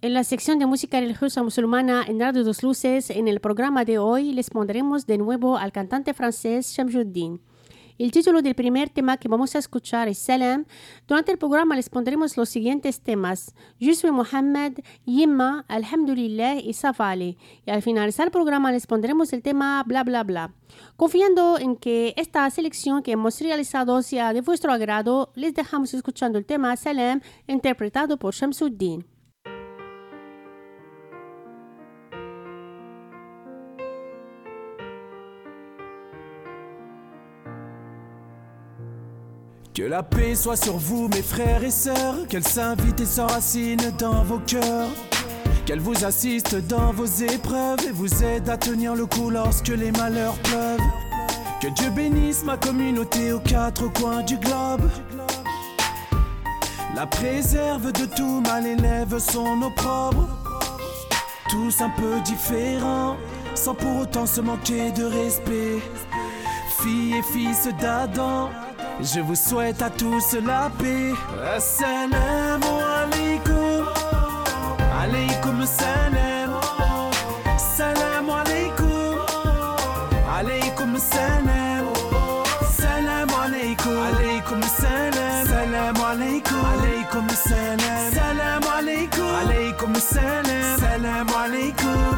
En la sección de música religiosa musulmana en Radio Dos Luces, en el programa de hoy les pondremos de nuevo al cantante francés Shamsuddin. El título del primer tema que vamos a escuchar es Salam. Durante el programa les pondremos los siguientes temas: Je suis Mohammed, Yimma, Alhamdulillah y Safale. Y al finalizar el programa les pondremos el tema Bla Bla Bla. Confiando en que esta selección que hemos realizado sea de vuestro agrado, les dejamos escuchando el tema Salam, interpretado por Shamsuddin. Que la paix soit sur vous, mes frères et sœurs, qu'elle s'invite et s'enracine dans vos cœurs, qu'elle vous assiste dans vos épreuves et vous aide à tenir le coup lorsque les malheurs pleuvent. Que Dieu bénisse ma communauté aux quatre coins du globe, la préserve de tout mal, élève son opprobre. Tous un peu différents, sans pour autant se manquer de respect. Filles et fils d'Adam, je vous souhaite à tous la paix. Assalamu alaikum, alaikum salam. Salam alaikum, alaikum salam. Salam alaikum, alaikum salam. Salam alaikum, alaikum salam. Salam alaikum, alaikum salam. Salam alaikum.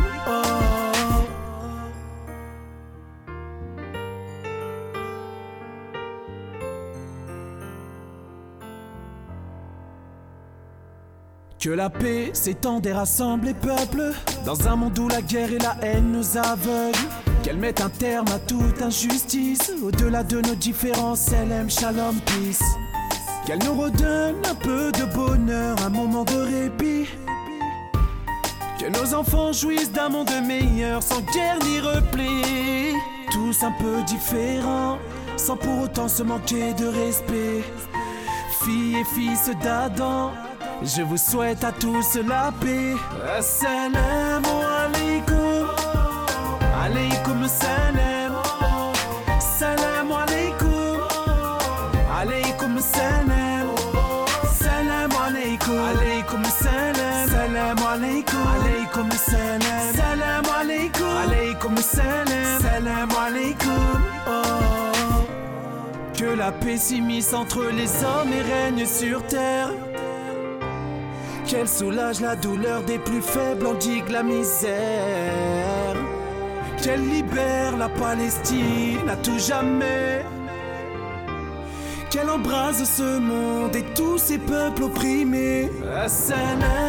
Que la paix s'étende et rassemble les peuples, dans un monde où la guerre et la haine nous aveuglent. Qu'elle mette un terme à toute injustice, au-delà de nos différences, Salam, Shalom, Peace. Qu'elle nous redonne un peu de bonheur, un moment de répit. Que nos enfants jouissent d'un monde meilleur, sans guerre ni repli. Tous un peu différents, sans pour autant se manquer de respect. Filles et fils d'Adam, je vous souhaite à tous la paix. Assalamu alaikum, alaikum salam. Salam alaikum, alaikum salam. Salam alaikum, alaikum salam. Salam alaikum, alaikum salam. Salam alaikum, alaikum salam. Salam alaikum. Que la paix s'immisce entre les hommes et règne sur terre. Qu'elle soulage la douleur des plus faibles, endigue la misère. Qu'elle libère la Palestine à tout jamais. Qu'elle embrase ce monde et tous ces peuples opprimés. Assalamu